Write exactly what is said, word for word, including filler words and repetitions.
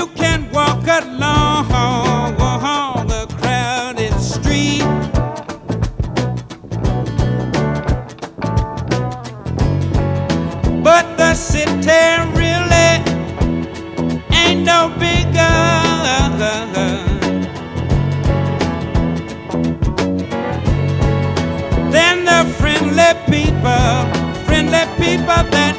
You can walk along the crowded street, but the city really ain't no bigger than the friendly people, friendly people that